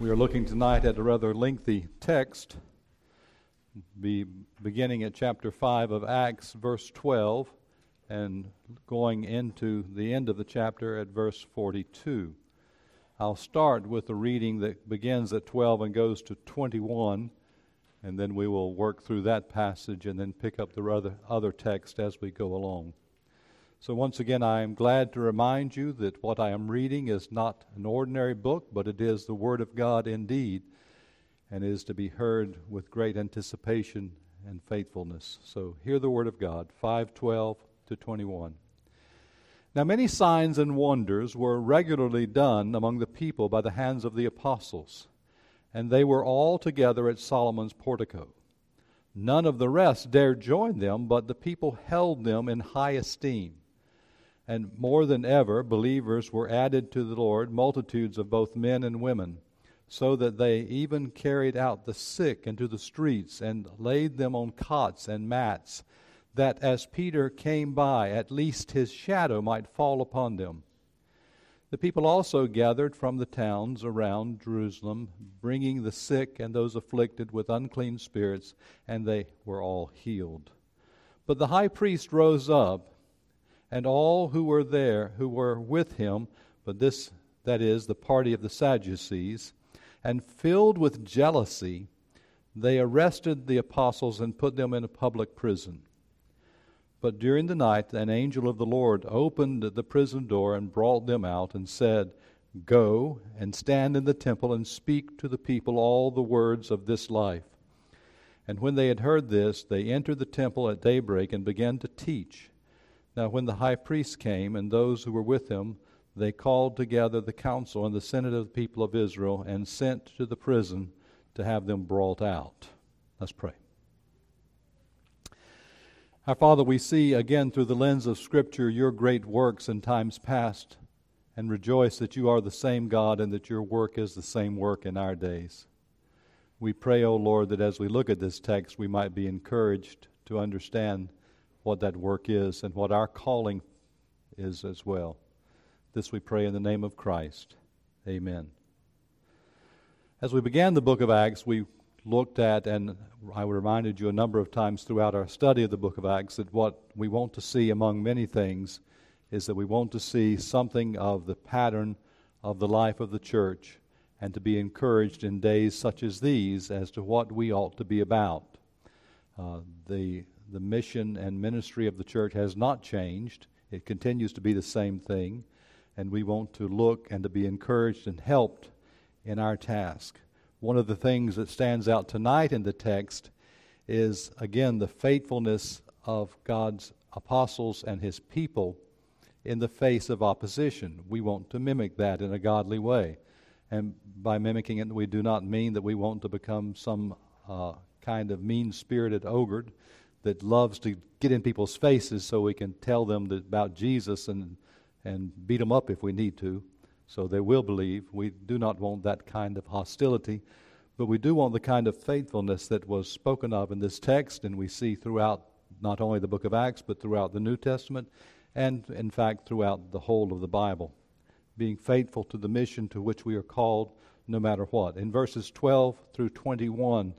We are looking tonight at a rather lengthy text, beginning at chapter 5 of Acts, verse 12, and going into the end of the chapter at verse 42. I'll start with a reading that begins at 12 and goes to 21, and then we will work through that passage and then pick up the other text as we go along. So once again, I am glad to remind you that what I am reading is not an ordinary book, but it is the Word of God indeed, and is to be heard with great anticipation and faithfulness. So hear the Word of God, 5:12 to 21. Now many signs and wonders were regularly done among the people by the hands of the apostles, and they were all together at Solomon's portico. None of the rest dared join them, but the people held them in high esteem. And more than ever, believers were added to the Lord, multitudes of both men and women, so that they even carried out the sick into the streets and laid them on cots and mats, that as Peter came by, at least his shadow might fall upon them. The people also gathered from the towns around Jerusalem, bringing the sick and those afflicted with unclean spirits, and they were all healed. But the high priest rose up, and all who were there, who were with him, but this, that is, the party of the Sadducees, and filled with jealousy, they arrested the apostles and put them in a public prison. But during the night an angel of the Lord opened the prison door and brought them out and said, "Go and stand in the temple and speak to the people all the words of this life." And when they had heard this, they entered the temple at daybreak and began to teach. Now when the high priest came, and those who were with him, they called together the council and the senate of the people of Israel, and sent to the prison to have them brought out. Let's pray. Our Father, we see again through the lens of Scripture your great works in times past, and rejoice that you are the same God and that your work is the same work in our days. We pray, O Lord, that as we look at this text, we might be encouraged to understand what that work is and what our calling is as well. This we pray in the name of Christ. Amen. As we began the book of Acts, we looked at, and I reminded you a number of times throughout our study of the book of Acts, that what we want to see among many things is that we want to see something of the pattern of the life of the church, and to be encouraged in days such as these as to what we ought to be about. The mission and ministry of the church has not changed. It continues to be the same thing, and we want to look and to be encouraged and helped in our task. One of the things that stands out tonight in the text is, again, the faithfulness of God's apostles and His people in the face of opposition. We want to mimic that in a godly way. And by mimicking it, we do not mean that we want to become some kind of mean-spirited ogre that loves to get in people's faces so we can tell them about Jesus and beat them up if we need to, so they will believe. We do not want that kind of hostility, but we do want the kind of faithfulness that was spoken of in this text, and we see throughout not only the book of Acts, but throughout the New Testament, and in fact throughout the whole of the Bible. Being faithful to the mission to which we are called no matter what. In verses 12 through 21,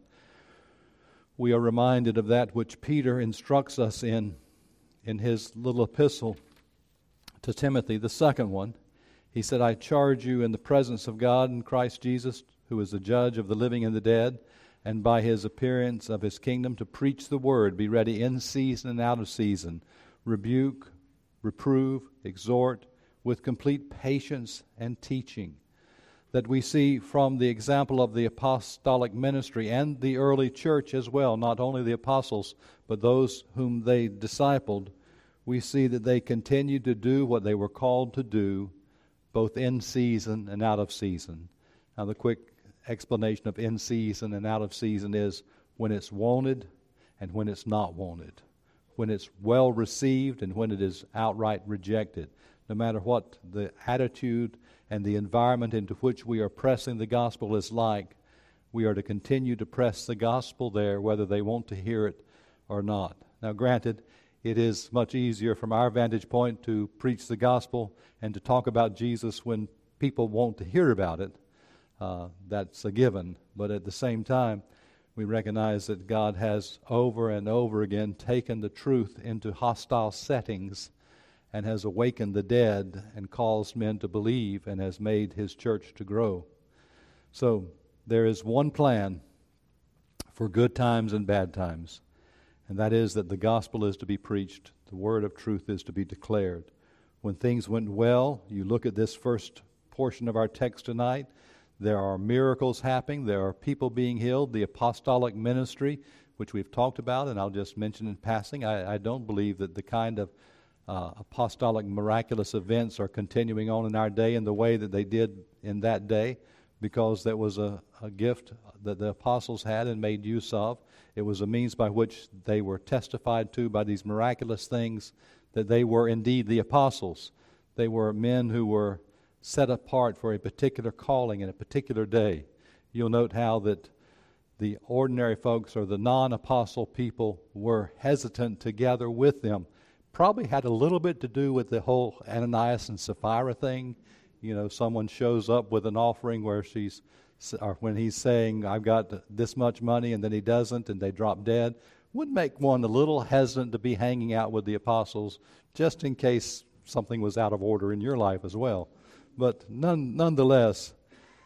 we are reminded of that which Peter instructs us in his little epistle to Timothy, the second one. He said, "I charge you in the presence of God and Christ Jesus, who is the judge of the living and the dead, and by his appearance of his kingdom, to preach the word, be ready in season and out of season, rebuke, reprove, exhort, with complete patience and teaching." That we see from the example of the apostolic ministry and the early church as well, not only the apostles, but those whom they discipled, we see that they continued to do what they were called to do, both in season and out of season. Now the quick explanation of in season and out of season is when it's wanted and when it's not wanted, when it's well received and when it is outright rejected. No matter what the attitude and the environment into which we are pressing the gospel is like, we are to continue to press the gospel there, whether they want to hear it or not. Now granted, it is much easier from our vantage point to preach the gospel and to talk about Jesus when people want to hear about it. That's a given. But at the same time, we recognize that God has over and over again taken the truth into hostile settings and has awakened the dead and caused men to believe and has made His church to grow. So there is one plan for good times and bad times, and that is that the gospel is to be preached, the word of truth is to be declared. When things went well, you look at this first portion of our text tonight, there are miracles happening, there are people being healed, the apostolic ministry, which we've talked about, and I'll just mention in passing, I don't believe that the kind of apostolic miraculous events are continuing on in our day in the way that they did in that day, because that was a gift that the apostles had and made use of. It was a means by which they were testified to by these miraculous things that they were indeed the apostles. They were men who were set apart for a particular calling in a particular day. You'll note how that the ordinary folks or the non-apostle people were hesitant to gather with them. Probably had a little bit to do with the whole Ananias and Sapphira thing. You know, someone shows up with an offering where when he's saying, I've got this much money, and then he doesn't, and they drop dead. Would make one a little hesitant to be hanging out with the apostles, just in case something was out of order in your life as well. But nonetheless,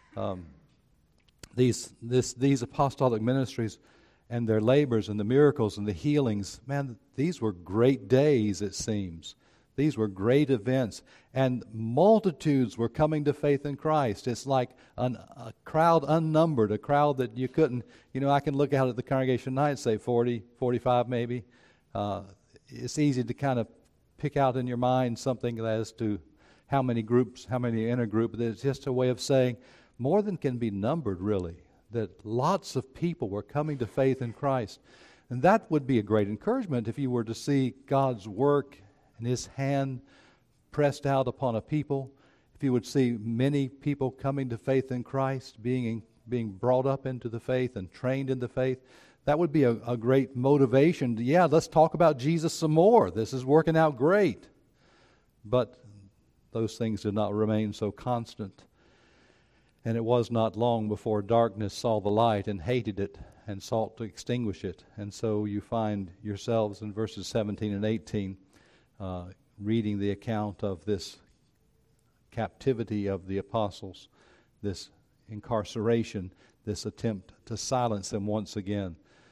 these apostolic ministries and their labors and the miracles and the healings, man, these were great days, it seems. These were great events, and multitudes were coming to faith in Christ. It's like a crowd unnumbered, a crowd that you couldn't, I can look out at the congregation tonight and say 40, 45 maybe. It's easy to kind of pick out in your mind something as to how many groups, how many in a group. It's just a way of saying more than can be numbered, really, that lots of people were coming to faith in Christ. And that would be a great encouragement if you were to see God's work and His hand pressed out upon a people. If you would see many people coming to faith in Christ, being brought up into the faith and trained in the faith, that would be a great motivation. Let's talk about Jesus some more. This is working out great. But those things did not remain so constant. And it was not long before darkness saw the light and hated it and sought to extinguish it. And so you find yourselves in verses 17 and 18 reading the account of this captivity of the apostles, this incarceration, this attempt to silence them once again.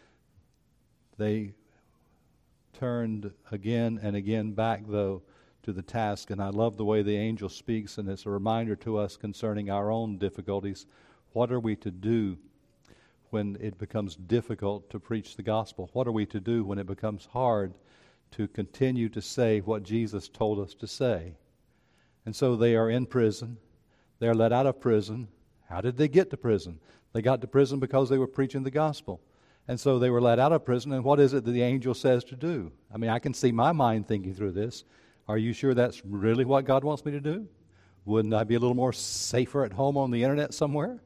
They turned again and again back, though, to the task, and I love the way the angel speaks, and it's a reminder to us concerning our own difficulties. What are we to do when it becomes difficult to preach the gospel? What are we to do when it becomes hard to continue to say what Jesus told us to say? And so they are in prison. They are let out of prison. How did they get to prison? They got to prison because they were preaching the gospel. And so they were let out of prison, and what is it that the angel says to do? I mean, I can see my mind thinking through this. Are you sure that's really what God wants me to do? Wouldn't I be a little more safer at home on the internet somewhere?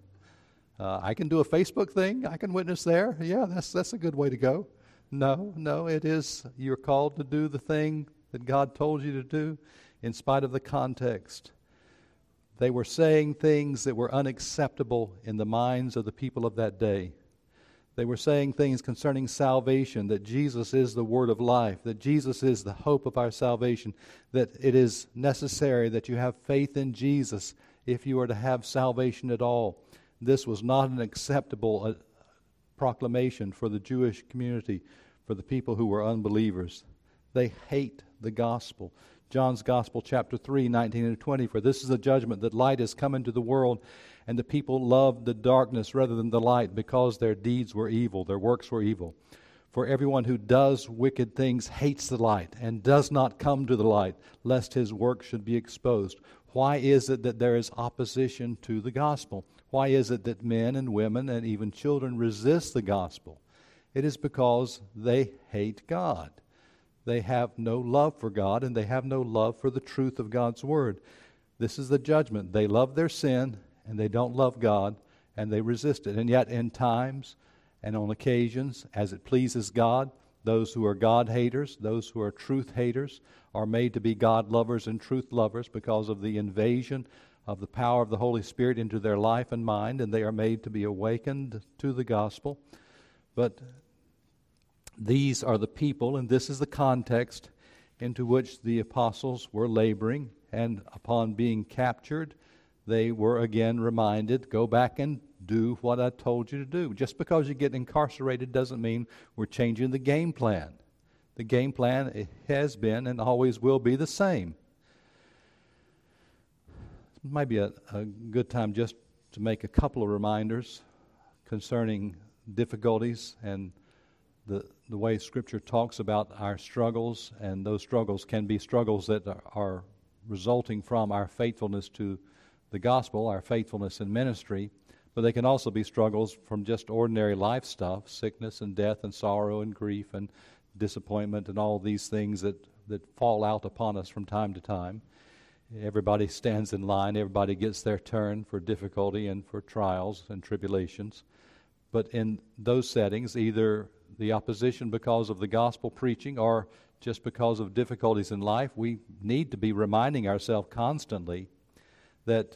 I can do a Facebook thing. I can witness there. Yeah, that's a good way to go. No, it is, you're called to do the thing that God told you to do in spite of the context. They were saying things that were unacceptable in the minds of the people of that day. They were saying things concerning salvation, that Jesus is the word of life, that Jesus is the hope of our salvation, that it is necessary that you have faith in Jesus if you are to have salvation at all. This was not an acceptable proclamation for the Jewish community, for the people who were unbelievers. They hate the gospel. John's Gospel, chapter 3, 19 and 20, for this is the judgment, that light has come into the world, and the people loved the darkness rather than the light, because their deeds were evil, their works were evil. For everyone who does wicked things hates the light, and does not come to the light, lest his work should be exposed. Why is it that there is opposition to the gospel? Why is it that men and women and even children resist the gospel? It is because they hate God. They have no love for God, and they have no love for the truth of God's word. This is the judgment. They love their sin, and they don't love God, and they resist it. And yet in times and on occasions, as it pleases God, those who are God haters, those who are truth haters, are made to be God lovers and truth lovers because of the invasion of the power of the Holy Spirit into their life and mind, and they are made to be awakened to the gospel. But these are the people, and this is the context into which the apostles were laboring, and upon being captured, they were again reminded, go back and do what I told you to do. Just because you get incarcerated doesn't mean we're changing the game plan. The game plan has been and always will be the same. It might be a good time just to make a couple of reminders concerning difficulties and the way Scripture talks about our struggles, and those struggles can be struggles that are resulting from our faithfulness to the gospel, our faithfulness in ministry, but they can also be struggles from just ordinary life stuff, sickness and death and sorrow and grief and disappointment and all these things that fall out upon us from time to time. Everybody stands in line, everybody gets their turn for difficulty and for trials and tribulations. But in those settings, either the opposition because of the gospel preaching or just because of difficulties in life, we need to be reminding ourselves constantly that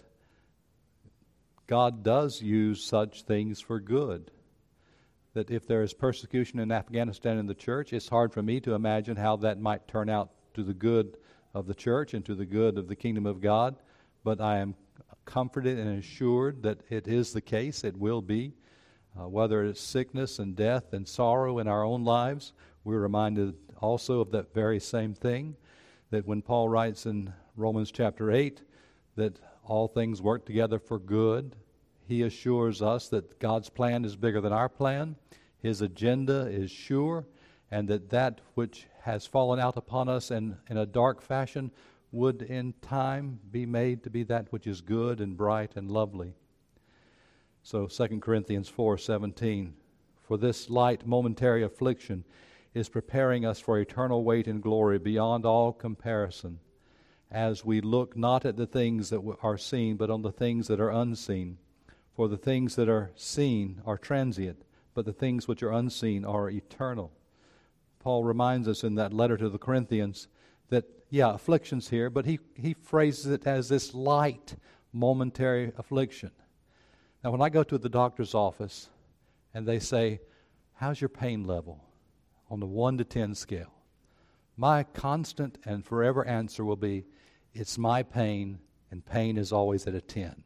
God does use such things for good. That if there is persecution in Afghanistan in the church, it's hard for me to imagine how that might turn out to the good of the church and to the good of the kingdom of God. But I am comforted and assured that it is the case, it will be. Whether it's sickness and death and sorrow in our own lives, we're reminded also of that very same thing, that when Paul writes in Romans chapter 8 that all things work together for good, he assures us that God's plan is bigger than our plan, his agenda is sure, and that which has fallen out upon us in a dark fashion would in time be made to be that which is good and bright and lovely. So 2 Corinthians 4:17, for this light momentary affliction is preparing us for eternal weight in glory beyond all comparison, as we look not at the things that are seen, but on the things that are unseen. For the things that are seen are transient, but the things which are unseen are eternal. Paul reminds us in that letter to the Corinthians that, affliction's here, but he phrases it as this light momentary affliction. Now, when I go to the doctor's office and they say, how's your pain level on the 1 to 10 scale? My constant and forever answer will be, it's my pain, and pain is always at a 10.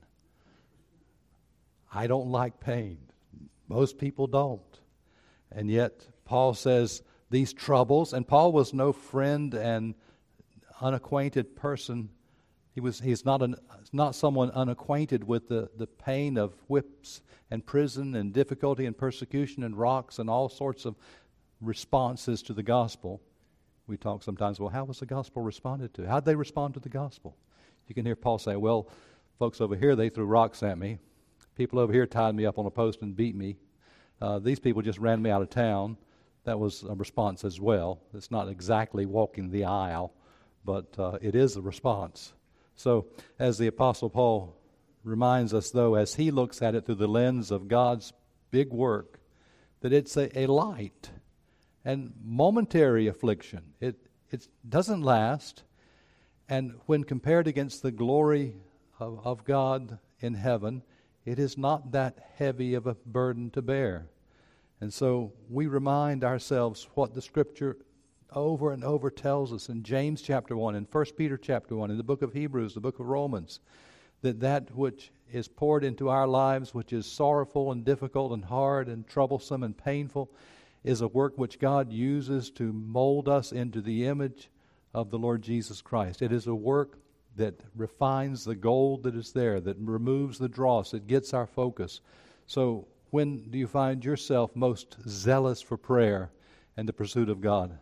I don't like pain. Most people don't. And yet, Paul says these troubles, and Paul was no friend and unacquainted person. He's not someone unacquainted with the pain of whips and prison and difficulty and persecution and rocks and all sorts of responses to the gospel. We talk sometimes, well, how was the gospel responded to? How'd they respond to the gospel? You can hear Paul say, well, folks over here, they threw rocks at me. People over here tied me up on a post and beat me. These people just ran me out of town. That was a response as well. It's not exactly walking the aisle, but it is a response. So, as the Apostle Paul reminds us, though, as he looks at it through the lens of God's big work, that it's a light and momentary affliction. It doesn't last, and when compared against the glory of God in heaven, it is not that heavy of a burden to bear. And so we remind ourselves what the Scripture over and over tells us in James chapter 1, in 1 Peter chapter 1, in the book of Hebrews, the book of Romans, that which is poured into our lives, which is sorrowful and difficult and hard and troublesome and painful, is a work which God uses to mold us into the image of the Lord Jesus Christ. It is a work that refines the gold that is there, that removes the dross, that gets our focus. So when do you find yourself most zealous for prayer and the pursuit of God?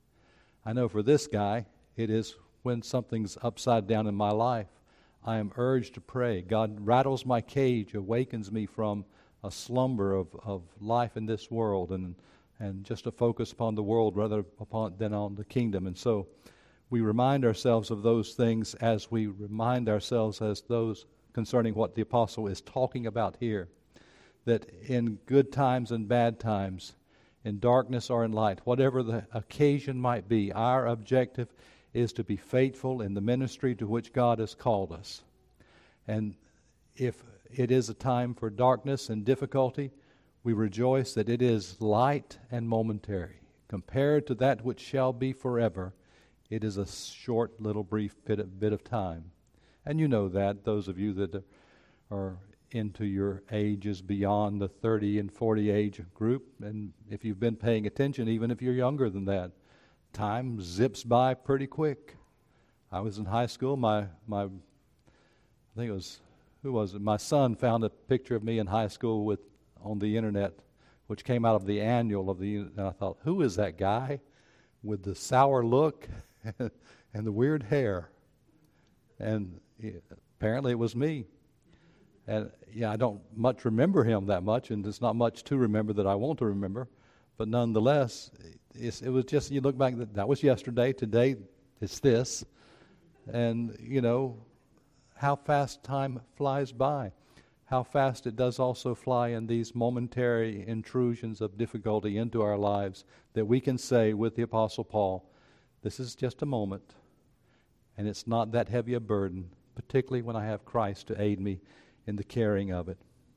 I know for this guy, it is when something's upside down in my life. I am urged to pray. God rattles my cage, awakens me from a slumber of life in this world, and just to focus upon the world rather than on the kingdom. And so we remind ourselves of those things as we remind ourselves as those concerning what the apostle is talking about here, that in good times and bad times, in darkness or in light, whatever the occasion might be, our objective is to be faithful in the ministry to which God has called us. And if it is a time for darkness and difficulty, we rejoice that it is light and momentary. Compared to that which shall be forever, it is a short little brief bit of time. And you know that, those of you that are into your ages beyond the 30 and 40 age group, and if you've been paying attention, even if you're younger than that, time zips by pretty quick. I was in high school, my I think it was, who was it? My son found a picture of me in high school on the internet, which came out of the annual of the, and I thought, who is that guy with the sour look and the weird hair? And apparently it was me. And I don't much remember him that much, and there's not much to remember that I want to remember. But nonetheless, it was just, you look back, that was yesterday, today it's this. And, how fast time flies by. How fast it does also fly in these momentary intrusions of difficulty into our lives, that we can say with the Apostle Paul, this is just a moment, and it's not that heavy a burden, particularly when I have Christ to aid me in the carrying of it.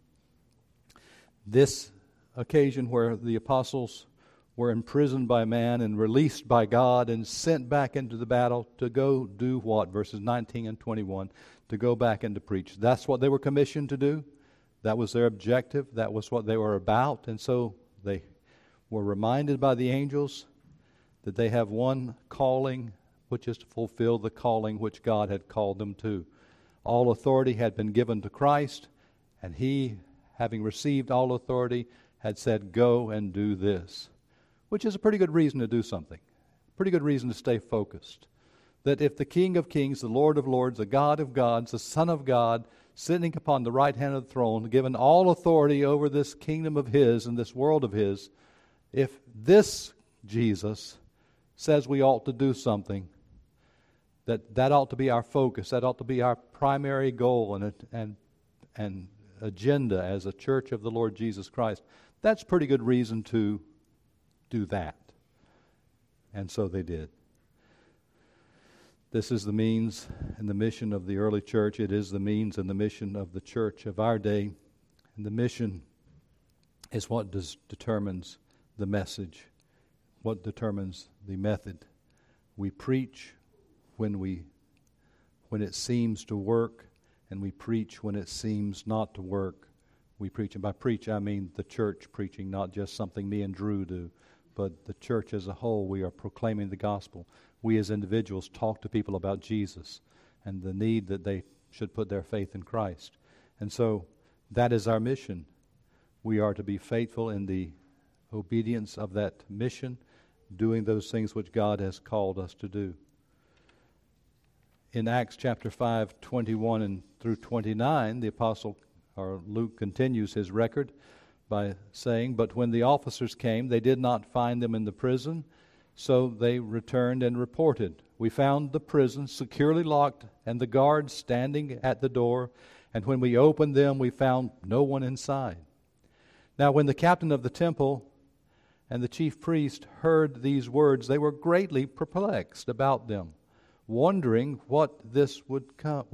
This occasion where the apostles were imprisoned by man and released by God and sent back into the battle to go do what? Verses 19 and 21, to go back and to preach. That's what they were commissioned to do. That was their objective. That was what they were about. And so they were reminded by the angels that they have one calling, which is to fulfill the calling which God had called them to. All authority had been given to Christ, and He, having received all authority, had said, go and do this. Which is a pretty good reason to do something. Pretty good reason to stay focused. That if the King of Kings, the Lord of Lords, the God of gods, the Son of God, sitting upon the right hand of the throne, given all authority over this kingdom of His and this world of His, if this Jesus says we ought to do something, that ought to be our focus, that ought to be our primary goal and agenda as a church of the Lord Jesus Christ. That's pretty good reason to do that. And so they did. This is the means and the mission of the early church. It is the means and the mission of the church of our day. And the mission is what determines the message, what determines the method. We preach when it seems to work, and we preach when it seems not to work. We preach, and by preach I mean the church preaching, not just something me and Drew do, but the church as a whole. We are proclaiming the gospel. We as individuals talk to people about Jesus and the need that they should put their faith in Christ. And so that is our mission. We are to be faithful in the obedience of that mission, doing those things which God has called us to do. In Acts chapter 5, 21 and through 29, the apostle, or Luke, continues his record by saying, but when the officers came, they did not find them in the prison, so they returned and reported, we found the prison securely locked and the guards standing at the door, and when we opened them, we found no one inside. Now when the captain of the temple and the chief priest heard these words, they were greatly perplexed about them, wondering what this would come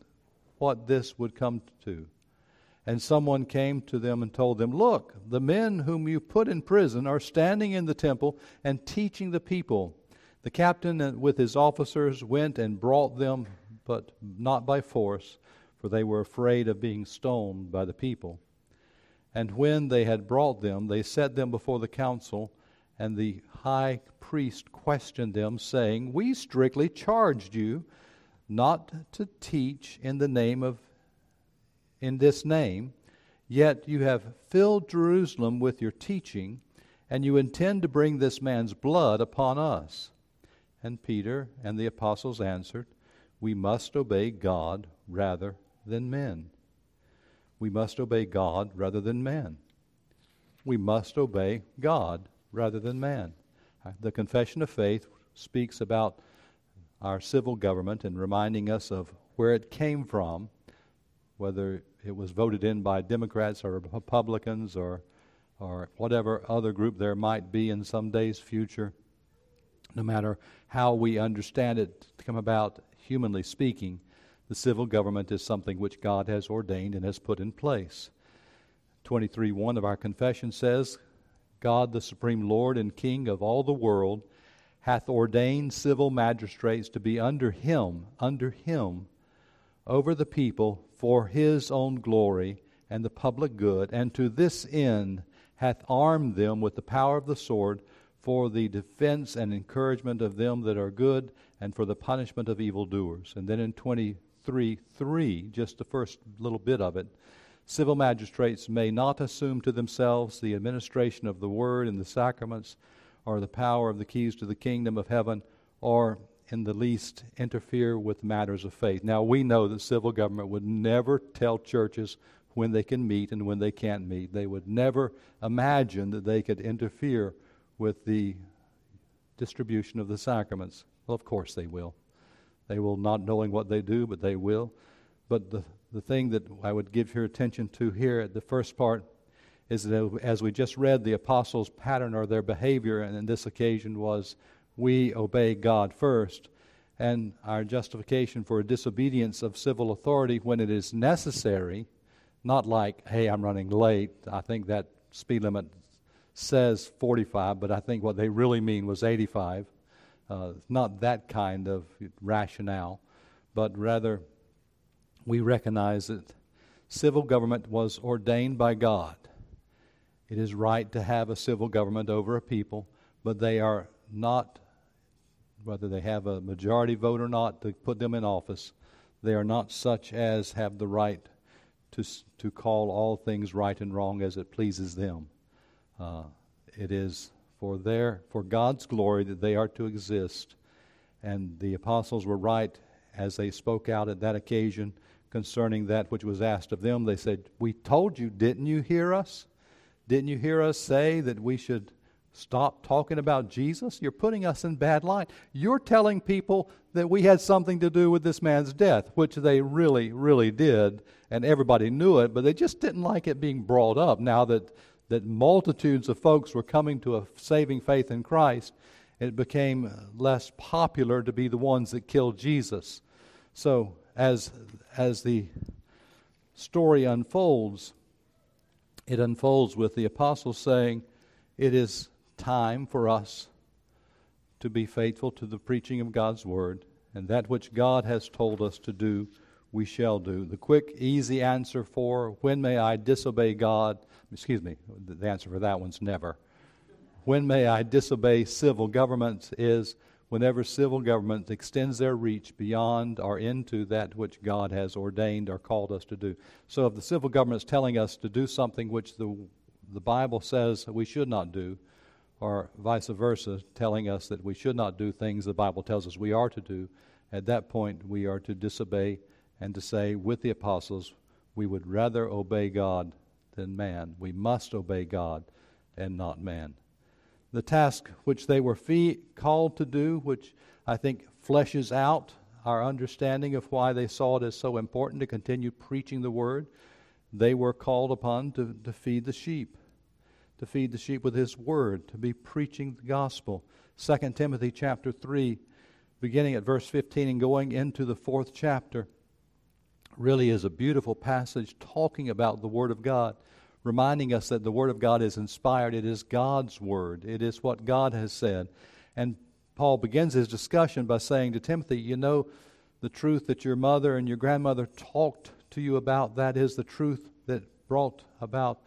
to. And someone came to them and told them, look, the men whom you put in prison are standing in the temple and teaching the people. The captain with his officers went and brought them, but not by force, for they were afraid of being stoned by the people. And when they had brought them, they set them before the council, and the high priest questioned them, saying, we strictly charged you not to teach in this name, yet you have filled Jerusalem with your teaching, and you intend to bring this man's blood upon us. And Peter and the apostles answered, we must obey God rather than men. We must obey God rather than man. We must obey God rather than man. The Confession of Faith speaks about our civil government and reminding us of where it came from, whether it was voted in by Democrats or Republicans or whatever other group there might be in some day's future. No matter how we understand it to come about, humanly speaking, The civil government is something which God has ordained and has put in place. 23:1 of our confession says, God, the supreme Lord and King of all the world, hath ordained civil magistrates to be under him, over the people for his own glory and the public good, and to this end hath armed them with the power of the sword for the defense and encouragement of them that are good, and for the punishment of evildoers. And then in 23:3, just the first little bit of it, civil magistrates may not assume to themselves the administration of the word and the sacraments, or the power of the keys to the kingdom of heaven, or in the least interfere with matters of faith. Now we know that civil government would never tell churches when they can meet and when they can't meet. They would never imagine that they could interfere with the distribution of the sacraments. Well, of course they will. They will, not knowing what they do, but they will. But the thing that I would give your attention to here at the first part is that as we just read, the apostles' pattern or their behavior, and in this occasion was, we obey God first, and our justification for disobedience of civil authority when it is necessary, not like, hey, I'm running late. I think that speed limit says 45, but I think what they really mean was 85. Not that kind of rationale, but rather we recognize that civil government was ordained by God. It is right to have a civil government over a people, but they are not, whether they have a majority vote or not to put them in office, they are not such as have the right to call all things right and wrong as it pleases them. It is for God's glory that they are to exist. And the apostles were right as they spoke out at that occasion concerning that which was asked of them. They said, we told you, didn't you hear us? Didn't you hear us say that we should stop talking about Jesus? You're putting us in bad light. You're telling people that we had something to do with this man's death, which they really, really did, and everybody knew it, but they just didn't like it being brought up. Now that multitudes of folks were coming to a saving faith in Christ, it became less popular to be the ones that killed Jesus. So as the story unfolds, it unfolds with the apostles saying, it is time for us to be faithful to the preaching of God's word, and that which God has told us to do, we shall do. The quick, easy answer for when may I disobey God, the answer for that one's never. When may I disobey civil government is whenever civil government extends their reach beyond or into that which God has ordained or called us to do. So if the civil government is telling us to do something which the Bible says we should not do, or vice versa, telling us that we should not do things the Bible tells us we are to do, at that point we are to disobey and to say with the apostles, we would rather obey God than man. We must obey God and not man. The task which they were called to do, which I think fleshes out our understanding of why they saw it as so important to continue preaching the word, they were called upon to feed the sheep. To feed the sheep with his word, to be preaching the gospel. 2 Timothy chapter 3, beginning at verse 15 and going into the 4th chapter, really is a beautiful passage talking about the word of God, reminding us that the word of God is inspired. It is God's word. It is what God has said. And Paul begins his discussion by saying to Timothy, you know, the truth that your mother and your grandmother talked to you about, that is the truth that brought about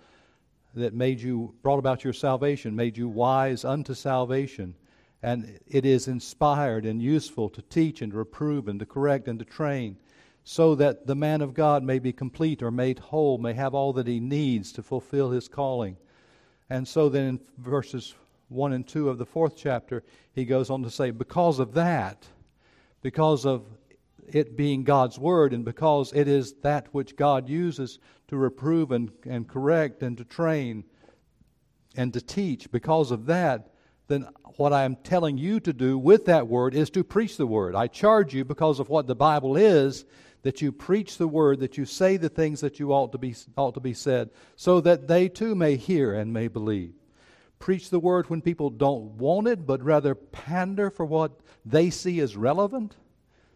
your salvation, made you wise unto salvation. And it is inspired and useful to teach and to reprove and to correct and to train, so that the man of God may be complete or made whole, may have all that he needs to fulfill his calling. And so then in verses 1 and 2 of the 4th chapter, he goes on to say, because of that, because of it being God's word, and because it is that which God uses to reprove and correct and to train and to teach, because of that, then what I am telling you to do with that word is to preach the word. I charge you, because of what the Bible is, that you preach the word, that you say the things that you ought to be said, so that they too may hear and may believe. Preach the word when people don't want it, but rather pander for what they see as relevant.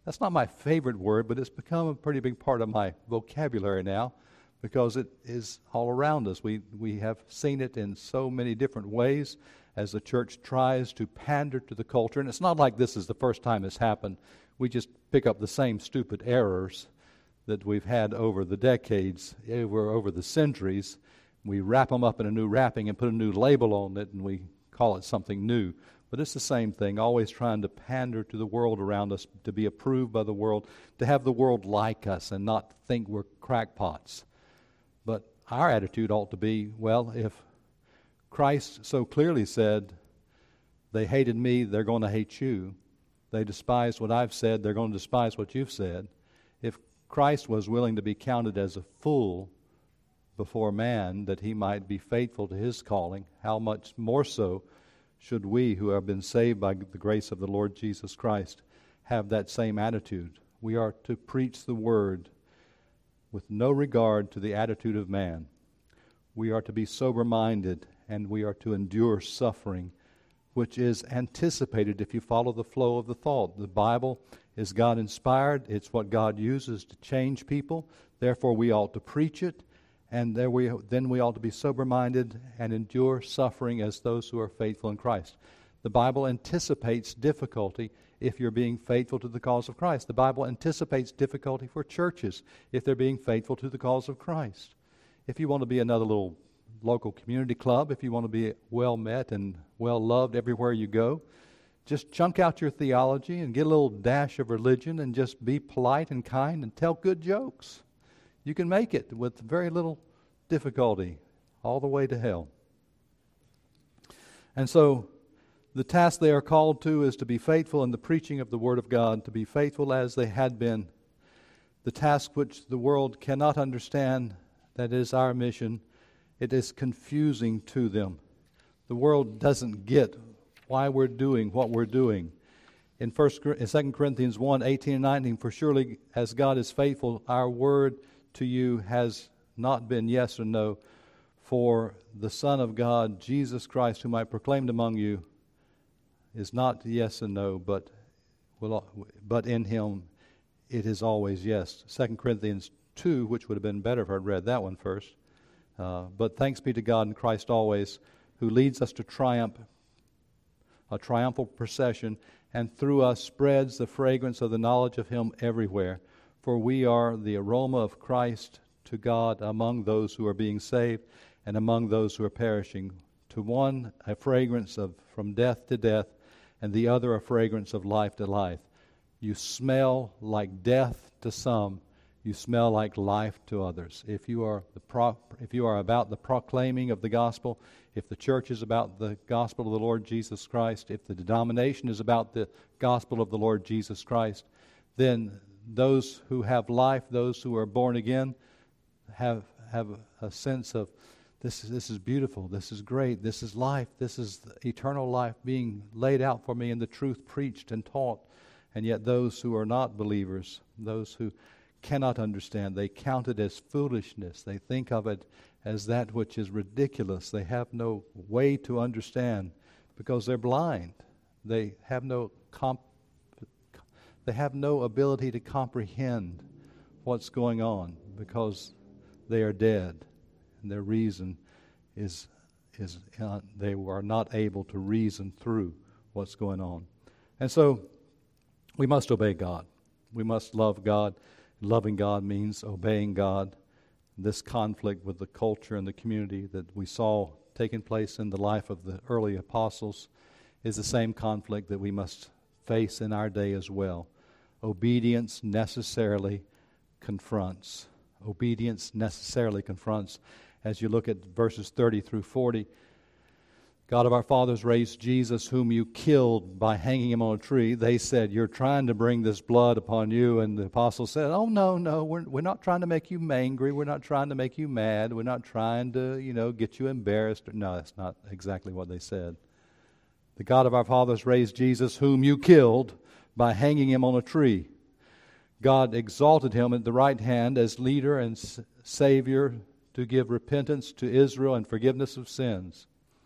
That's not my favorite word, but it's become a pretty big part of my vocabulary now because it is all around us. We have seen it in so many different ways as the church tries to pander to the culture. And it's not like this is the first time it's happened. We just pick up the same stupid errors that we've had over the decades, over the centuries. We wrap them up in a new wrapping and put a new label on it, and we call it something new. But it's the same thing, always trying to pander to the world around us, to be approved by the world, to have the world like us and not think we're crackpots. But our attitude ought to be, well, if Christ so clearly said, they hated me, they're going to hate you. They despised what I've said, they're going to despise what you've said. If Christ was willing to be counted as a fool before man, that he might be faithful to his calling, how much more so should we who have been saved by the grace of the Lord Jesus Christ have that same attitude. We are to preach the word with no regard to the attitude of man. We are to be sober-minded, and we are to endure suffering, which is anticipated if you follow the flow of the thought. The Bible is God-inspired. It's what God uses to change people. Therefore, we ought to preach it. And then we ought to be sober-minded and endure suffering as those who are faithful in Christ. The Bible anticipates difficulty if you're being faithful to the cause of Christ. The Bible anticipates difficulty for churches if they're being faithful to the cause of Christ. If you want to be another little local community club, if you want to be well met and well loved everywhere you go, just chunk out your theology and get a little dash of religion and just be polite and kind and tell good jokes. You can make it with very little difficulty all the way to hell. And so the task they are called to is to be faithful in the preaching of the Word of God, to be faithful as they had been. The task which the world cannot understand, that is our mission, it is confusing to them. The world doesn't get why we're doing what we're doing. In 2 Corinthians 1, 18 and 19, for surely as God is faithful, our word to you has not been yes or no, for the Son of God, Jesus Christ, whom I proclaimed among you, is not yes and no, but in him it is always yes. 2 Corinthians 2, which would have been better if I'd read that one first. But thanks be to God in Christ always, who leads us to triumph, a triumphal procession, and through us spreads the fragrance of the knowledge of him everywhere. For we are the aroma of Christ to God among those who are being saved and among those who are perishing. To one a fragrance of from death to death, and the other a fragrance of life to life. You smell like death to some, you smell like life to others. If you are about the proclaiming of the gospel, if the church is about the gospel of the Lord Jesus Christ, if the denomination is about the gospel of the Lord Jesus Christ, then those who have life, those who are born again, have a sense of this is beautiful, this is great, this is life, this is eternal life being laid out for me in the truth preached and taught. And yet those who are not believers, those who cannot understand, they count it as foolishness. They think of it as that which is ridiculous. They have no way to understand because they're blind. They have no ability to comprehend what's going on because they are dead, and their reason is they are not able to reason through what's going on. And so we must obey God. We must love God. Loving God means obeying God. This conflict with the culture and the community that we saw taking place in the life of the early apostles is the same conflict that we must face in our day as well. Obedience necessarily confronts. Obedience necessarily confronts. As you look at verses 30 through 40, God of our fathers raised Jesus, whom you killed by hanging him on a tree. They said, you're trying to bring this blood upon you. And the apostles said, oh, no, we're not trying to make you angry. We're not trying to make you mad. We're not trying to, get you embarrassed. No, that's not exactly what they said. The God of our fathers raised Jesus, whom you killed by hanging him on a tree. God exalted him at the right hand as leader and Savior to give repentance to Israel and forgiveness of sins.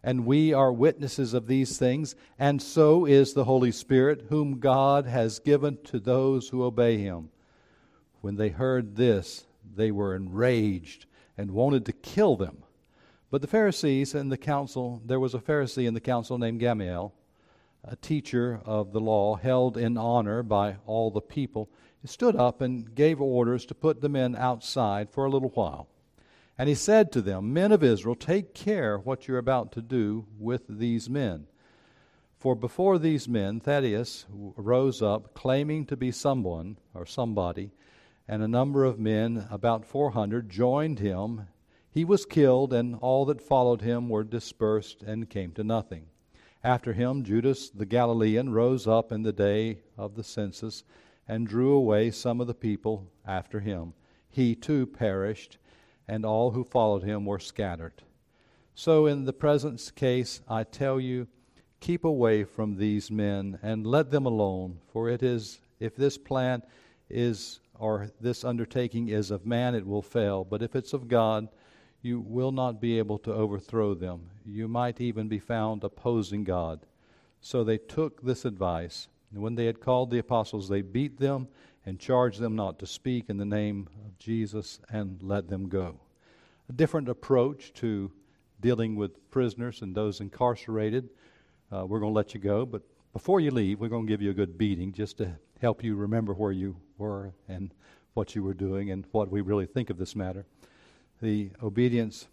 and we are witnesses of these things, and so is the Holy Spirit, whom God has given to those who obey him." When they heard this, they were enraged and wanted to kill them. But the Pharisees in the council, there was a Pharisee in the council named Gamaliel, a teacher of the law, held in honor by all the people. He stood up and gave orders to put the men outside for a little while. And he said to them, "Men of Israel, take care what you're about to do with these men. For before these men, Thaddeus rose up, claiming to be someone or somebody, and a number of men, about 400, joined him. He was killed, and all that followed him were dispersed and came to nothing. After him, Judas the Galilean rose up in the day of the census and drew away some of the people after him. He too perished, and all who followed him were scattered. So in the present case, I tell you, keep away from these men and let them alone, for it is, if this plan is, or this undertaking is of man, it will fail. But if it's of God, you will not be able to overthrow them. You might even be found opposing God." So they took this advice. And when they had called the apostles, they beat them and charged them not to speak in the name of Jesus, and let them go. A different approach to dealing with prisoners and those incarcerated. We're going to let you go, but before you leave, we're going to give you a good beating just to help you remember where you were and what you were doing and what we really think of this matter. The obedience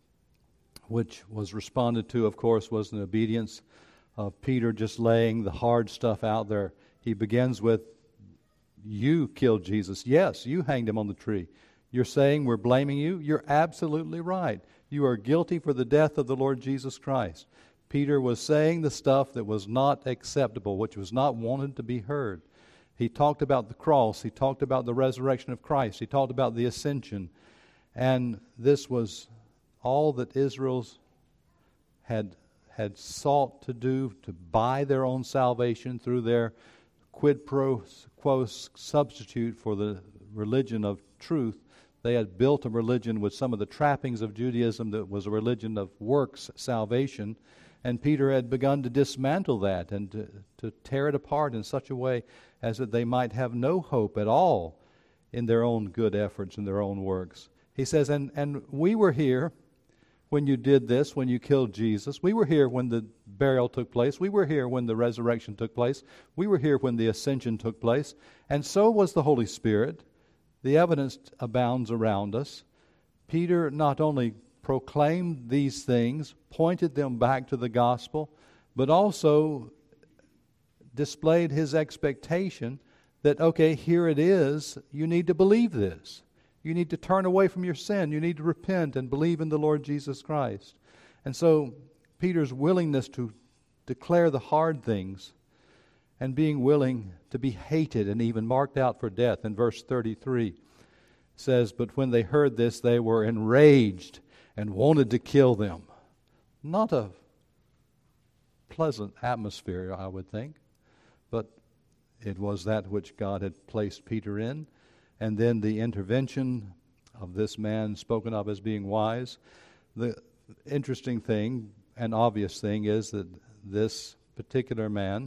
which was responded to, of course, was an obedience of Peter just laying the hard stuff out there. He begins with, "You killed Jesus. Yes, you hanged him on the tree. You're saying we're blaming you? You're absolutely right. You are guilty for the death of the Lord Jesus Christ." Peter was saying the stuff that was not acceptable, which was not wanted to be heard. He talked about the cross. He talked about the resurrection of Christ. He talked about the ascension. And this was all that Israel's had sought to do, to buy their own salvation through their quid pro quo substitute for the religion of truth. They had built a religion with some of the trappings of Judaism that was a religion of works salvation. And Peter had begun to dismantle that and to tear it apart in such a way as that they might have no hope at all in their own good efforts and their own works. He says, and we were here when you did this, when you killed Jesus. We were here when the burial took place. We were here when the resurrection took place. We were here when the ascension took place. And so was the Holy Spirit. The evidence abounds around us. Peter not only proclaimed these things, pointed them back to the gospel, but also displayed his expectation that, okay, here it is, you need to believe this. You need to turn away from your sin. You need to repent and believe in the Lord Jesus Christ. And so Peter's willingness to declare the hard things and being willing to be hated and even marked out for death in verse 33 says, "But when they heard this, they were enraged and wanted to kill them." Not a pleasant atmosphere, I would think, but it was that which God had placed Peter in. And then the intervention of this man spoken of as being wise. The interesting thing and obvious thing is that this particular man,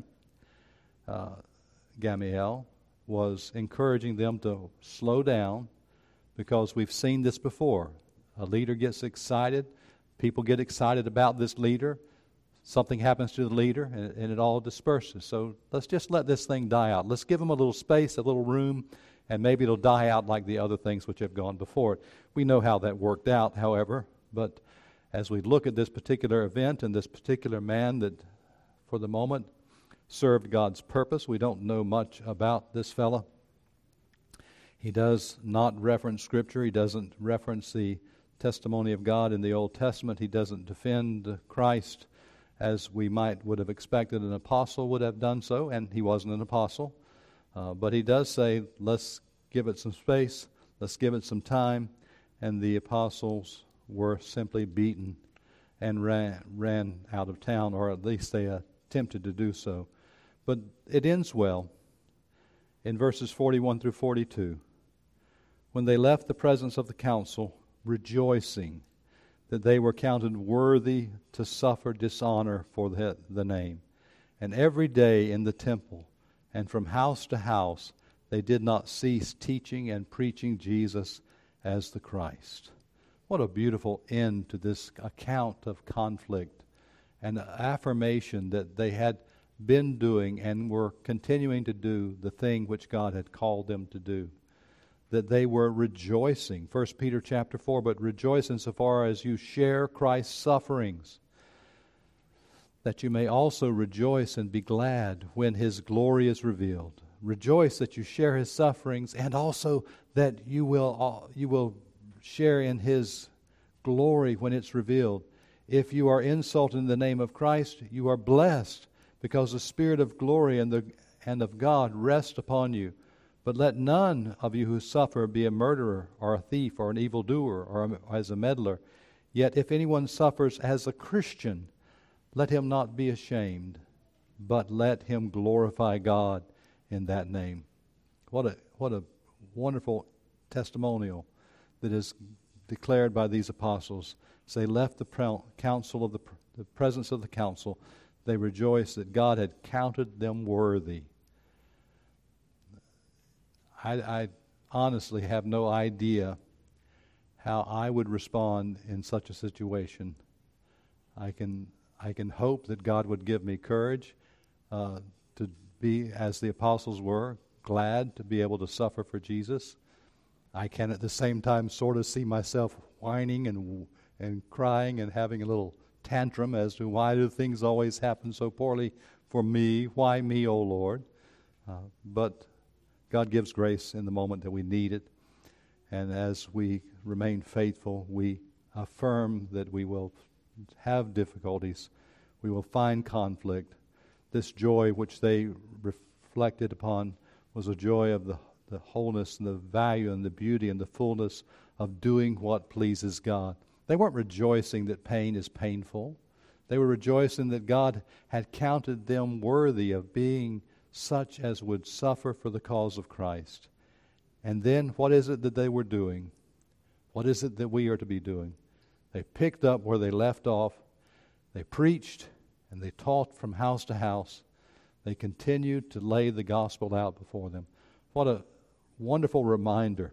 Gamaliel, was encouraging them to slow down, because we've seen this before. A leader gets excited. People get excited about this leader. Something happens to the leader, and it all disperses. So let's just let this thing die out. Let's give him a little space, a little room, and maybe it'll die out like the other things which have gone before it. We know how that worked out, however, but as we look at this particular event and this particular man that, for the moment, served God's purpose, we don't know much about this fellow. He does not reference Scripture. He doesn't reference the testimony of God in the Old Testament. He doesn't defend Christ as we would have expected an apostle would have done so, and he wasn't an apostle. But he does say, let's give it some space, let's give it some time, and the apostles were simply beaten and ran out of town, or at least they attempted to do so. But it ends well in verses 41 through 42. When they left the presence of the council, rejoicing, that they were counted worthy to suffer dishonor for the name. And every day in the temple and from house to house, they did not cease teaching and preaching Jesus as the Christ. What a beautiful end to this account of conflict and affirmation that they had been doing and were continuing to do the thing which God had called them to do. That they were rejoicing. 1 Peter chapter 4, but rejoice insofar as you share Christ's sufferings, that you may also rejoice and be glad when His glory is revealed. Rejoice that you share His sufferings, and also that you will share in His glory when it's revealed. If you are insulted in the name of Christ, you are blessed, because the Spirit of glory and of God rest upon you. But let none of you who suffer be a murderer, or a thief, or an evildoer, or as a meddler. Yet if anyone suffers as a Christian, let him not be ashamed, but let him glorify God in that name. What a wonderful testimonial that is declared by these apostles. As they left the council of the presence of the council, they rejoiced that God had counted them worthy. I honestly have no idea how I would respond in such a situation. I can hope that God would give me courage to be, as the apostles were, glad to be able to suffer for Jesus. I can at the same time sort of see myself whining and crying and having a little tantrum as to why do things always happen so poorly for me? Why me, O Lord? But God gives grace in the moment that we need it. And as we remain faithful, we affirm that we will have difficulties. We will find conflict. This joy which they reflected upon was a joy of the wholeness and the value and the beauty and the fullness of doing what pleases God. They weren't rejoicing that pain is painful. They were rejoicing that God had counted them worthy of being such as would suffer for the cause of Christ. And then what is it that they were doing? What is it that we are to be doing? They picked up where they left off. They preached and they taught from house to house. They continued to lay the gospel out before them. What a wonderful reminder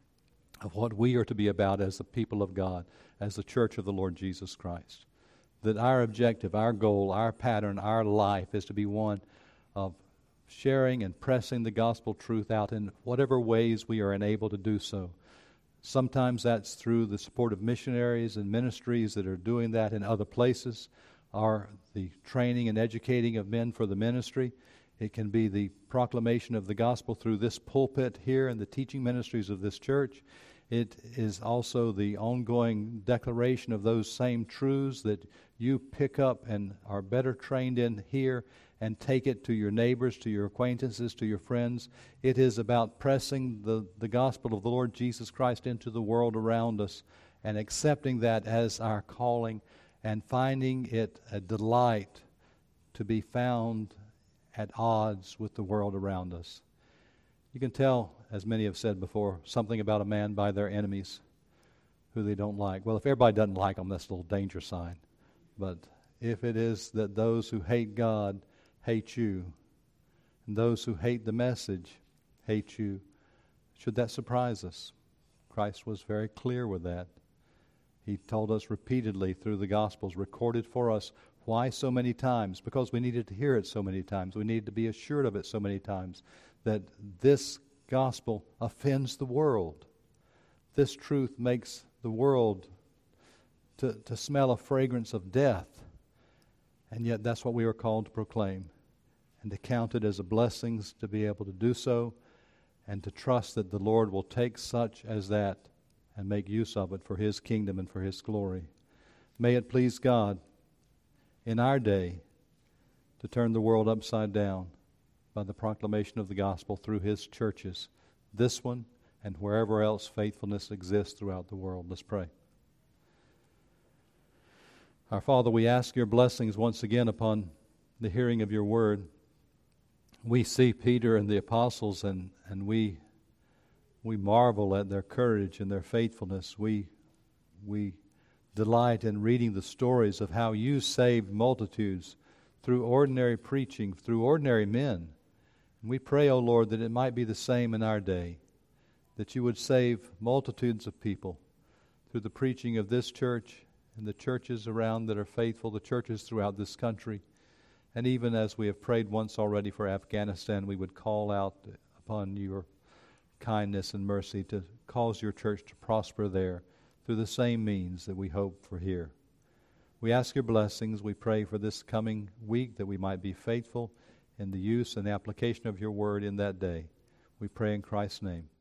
of what we are to be about as the people of God, as the church of the Lord Jesus Christ. That our objective, our goal, our pattern, our life is to be one of sharing and pressing the gospel truth out in whatever ways we are enabled to do so. Sometimes that's through the support of missionaries and ministries that are doing that in other places, or the training and educating of men for the ministry. It can be the proclamation of the gospel through this pulpit here and the teaching ministries of this church. It is also the ongoing declaration of those same truths that you pick up and are better trained in here and take it to your neighbors, to your acquaintances, to your friends. It is about pressing the gospel of the Lord Jesus Christ into the world around us and accepting that as our calling and finding it a delight to be found at odds with the world around us. You can tell, as many have said before, something about a man by their enemies who they don't like. Well, if everybody doesn't like them, that's a little danger sign. But if it is that those who hate God hate you, and those who hate the message hate you, should that surprise us? Christ was very clear with that. He told us repeatedly through the Gospels, recorded for us. Why so many times? Because we needed to hear it so many times. We needed to be assured of it so many times, that this gospel offends the world. This truth makes the world to smell a fragrance of death. And yet that's what we are called to proclaim, and to count it as a blessing to be able to do so, and to trust that the Lord will take such as that and make use of it for His kingdom and for His glory. May it please God in our day to turn the world upside down by the proclamation of the gospel through His churches, this one and wherever else faithfulness exists throughout the world. Let's pray. Our Father, we ask your blessings once again upon the hearing of your word. We see Peter and the apostles, and we marvel at their courage and their faithfulness. We delight in reading the stories of how you saved multitudes through ordinary preaching, through ordinary men. And we pray, O Lord, that it might be the same in our day, that you would save multitudes of people through the preaching of this church and the churches around that are faithful, the churches throughout this country. And even as we have prayed once already for Afghanistan, we would call out upon your kindness and mercy to cause your church to prosper there through the same means that we hope for here. We ask your blessings. We pray for this coming week that we might be faithful in the use and application of your word in that day. We pray in Christ's name.